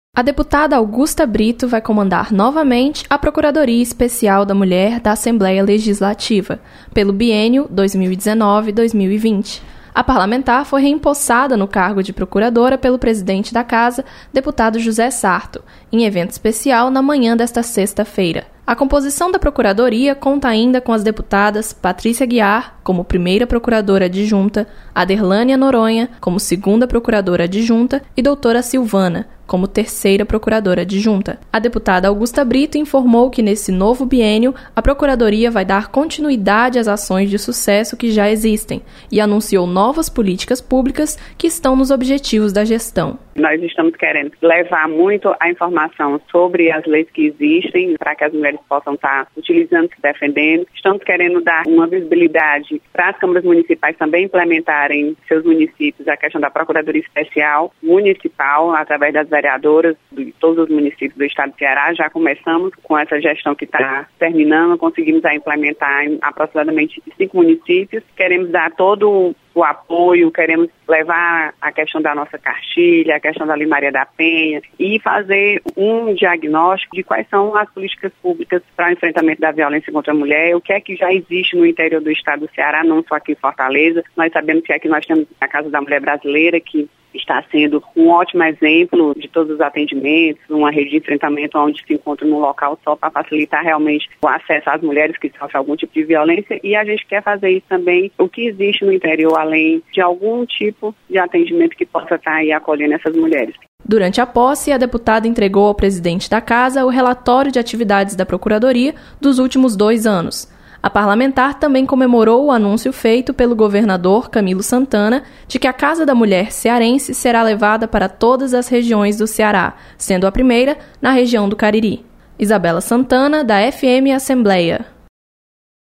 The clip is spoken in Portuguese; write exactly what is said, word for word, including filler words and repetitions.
A deputada Augusta Brito vai comandar novamente a Procuradoria Especial da Mulher da Assembleia Legislativa, pelo biênio dois mil e dezenove a dois mil e vinte. A parlamentar foi reempossada no cargo de procuradora pelo presidente da Casa, deputado José Sarto, em evento especial na manhã desta sexta-feira. A composição da Procuradoria conta ainda com as deputadas Patrícia Guiar, como primeira procuradora adjunta, Aderlânia Noronha, como segunda procuradora adjunta e doutora Silvana, como terceira procuradora adjunta. A deputada Augusta Brito informou que nesse novo biênio a Procuradoria vai dar continuidade às ações de sucesso que já existem e anunciou novas políticas públicas que estão nos objetivos da gestão. Nós estamos querendo levar muito a informação sobre as leis que existem para que as mulheres possam estar utilizando, se defendendo. Estamos querendo dar uma visibilidade para as câmaras municipais também implementarem em seus municípios a questão da Procuradoria Especial Municipal, através das vereadoras de todos os municípios do estado do Ceará. Já começamos com essa gestão que está terminando, conseguimos a implementar em aproximadamente cinco municípios. Queremos dar todo o apoio, queremos levar a questão da nossa cartilha, a questão da Lei Maria da Penha e fazer um diagnóstico de quais são as políticas públicas para o enfrentamento da violência contra a mulher, o que é que já existe no interior do estado do Ceará, não só aqui em Fortaleza. Nós sabemos que aqui nós temos a Casa da Mulher Brasileira, que está sendo um ótimo exemplo de todos os atendimentos, uma rede de enfrentamento onde se encontra num local só para facilitar realmente o acesso às mulheres que sofrem algum tipo de violência, e a gente quer fazer isso também, o que existe no interior, além de algum tipo de atendimento que possa estar aí acolhendo essas mulheres. Durante a posse, a deputada entregou ao presidente da Casa o relatório de atividades da Procuradoria dos últimos dois anos. A parlamentar também comemorou o anúncio feito pelo governador Camilo Santana de que a Casa da Mulher cearense será levada para todas as regiões do Ceará, sendo a primeira na região do Cariri. Isabela Santana, da F M Assembleia.